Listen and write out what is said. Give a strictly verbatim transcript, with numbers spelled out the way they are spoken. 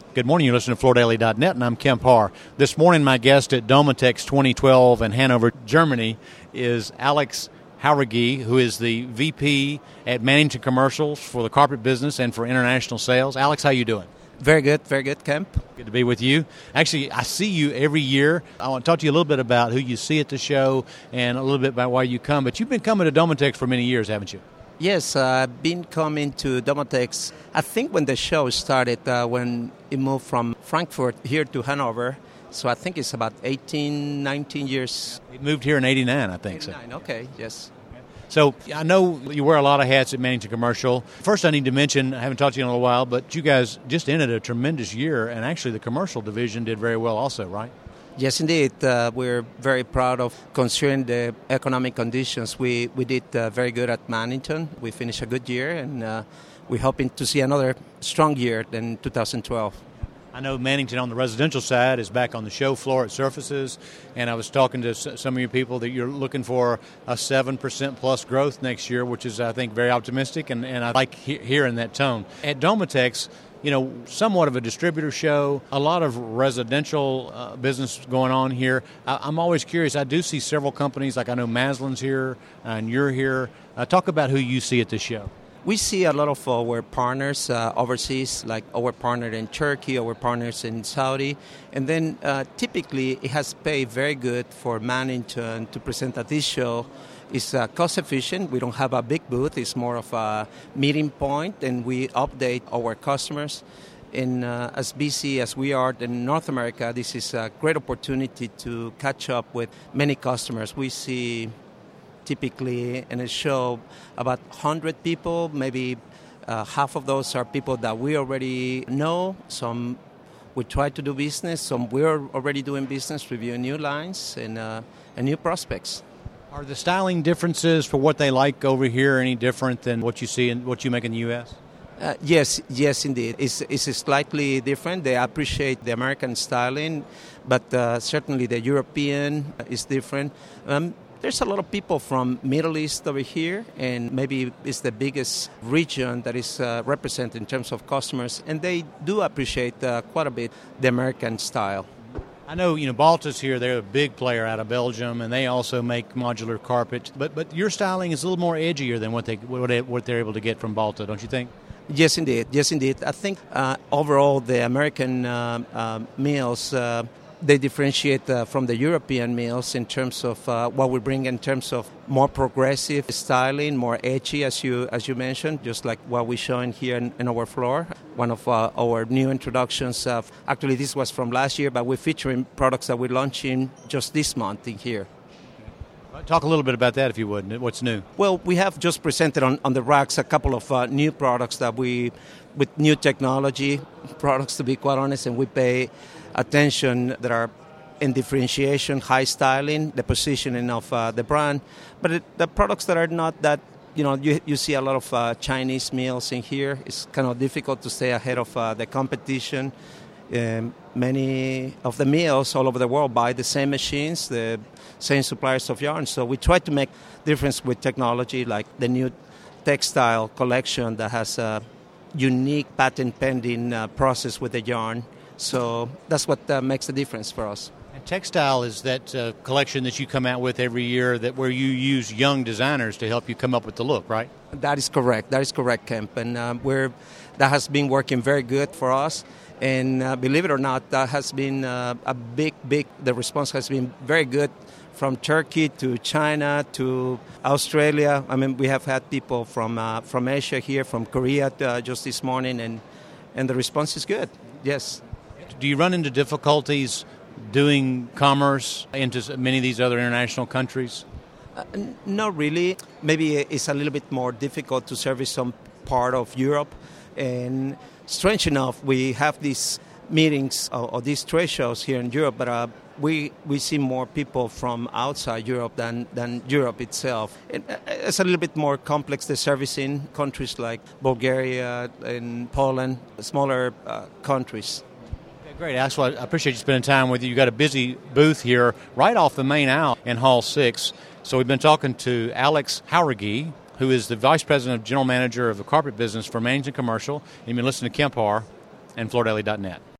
Good morning. You're listening to Florida Daily dot net, and I'm Kemp Harr. This morning, my guest at Domotex twenty twelve in Hanover, Germany, is Alex Jauregui, who is the V P at Mannington Commercials for the carpet business and for international sales. Alex, how you doing? Very good, very good, Kemp. Good to be with you. Actually, I see you every year. I want to talk to you a little bit about who you see at the show and a little bit about why you come. But you've been coming to Domotex for many years, haven't you? Yes, uh, I've been coming to Domotex, I think when the show started, uh, when it moved from Frankfurt here to Hanover. So I think it's about eighteen, nineteen years. It moved here in eighty-nine, I think. eighty-nine, so. Okay, yes. So I know you wear a lot of hats at Mannington Commercial. First, I need to mention, I haven't talked to you in a little while, but you guys just ended a tremendous year, and actually the commercial division did very well also, right? Yes, indeed. Uh, we're very proud of considering the economic conditions. We we did uh, very good at Mannington. We finished a good year, and uh, we're hoping to see another strong year in two thousand twelve. I know Mannington on the residential side is back on the show floor at Surfaces, and I was talking to some of you people that you're looking for a seven percent plus growth next year, which is, I think, very optimistic, and, and I like he- hearing that tone. At Domotex, you know, somewhat of a distributor show, a lot of residential uh, business going on here. I, I'm always curious. I do see several companies, like I know Maslin's here, and you're here. Uh, talk about who you see at this show. We see a lot of our partners uh, overseas, like our partner in Turkey, our partners in Saudi. And then uh, typically it has paid very good for Mannington to present at this show. It's uh, cost efficient. We don't have a big booth. It's more of a meeting point, and we update our customers. And uh, as busy as we are in North America, this is a great opportunity to catch up with many customers. We see typically in a show about one hundred people, maybe uh, half of those are people that we already know. Some we try to do business, some we're already doing business, reviewing new lines and, uh, and new prospects. Are the styling differences for what they like over here any different than what you see and what you make in the U S? Uh, yes, yes, indeed. It's, it's slightly different. They appreciate the American styling, but uh, certainly the European is different. Um, There's a lot of people from Middle East over here, and maybe it's the biggest region that is uh, represented in terms of customers, and they do appreciate uh, quite a bit the American style. I know, you know, Balta's here. They're a big player out of Belgium, and they also make modular carpet. But but your styling is a little more edgier than what they what, they, what they're able to get from Balta, don't you think? Yes, indeed. Yes, indeed. I think uh, overall the American uh, uh, meals. Uh, They differentiate uh, from the European meals in terms of uh, what we bring in terms of more progressive styling, more edgy, as you as you mentioned, just like what we're showing here in, in our floor. One of uh, our new introductions, uh, actually this was from last year, but we're featuring products that we're launching just this month in here. Talk a little bit about that, if you would. What's new? Well, we have just presented on, on the racks a couple of uh, new products that we, with new technology products, to be quite honest, and we pay attention that are in differentiation, high styling, the positioning of uh, the brand, but it, the products that are not that, you know, you, you see a lot of uh, Chinese meals in here. It's kind of difficult to stay ahead of uh, the competition. Um, many of the mills all over the world buy the same machines, the same suppliers of yarn. So we try to make difference with technology, like the new textile collection that has a unique patent-pending uh, process with the yarn. So that's what uh, makes the difference for us. And textile is that uh, collection that you come out with every year, that where you use young designers to help you come up with the look, right? That is correct. That is correct, Kemp. And uh, we're, that has been working very good for us. And uh, believe it or not, that has been uh, a big, big, the response has been very good from Turkey to China to Australia. I mean, we have had people from uh, from Asia here, from Korea uh, just this morning, and, and the response is good, yes. Do you run into difficulties doing commerce into many of these other international countries? Uh, n- not really. Maybe it's a little bit more difficult to service some part of Europe. And strange enough, we have these meetings or, or these trade shows here in Europe, but uh, we we see more people from outside Europe than, than Europe itself. And it's a little bit more complex, the servicing countries like Bulgaria and Poland, smaller uh, countries. Great. That's why I appreciate you spending time with you. You got a busy booth here right off the main aisle in Hall six. So we've been talking to Alex Jauregui, who is the Vice President of General Manager of the Carpet Business for Mannington Commercial. And you've been listening to Kemp Harr and Florida Daily dot net.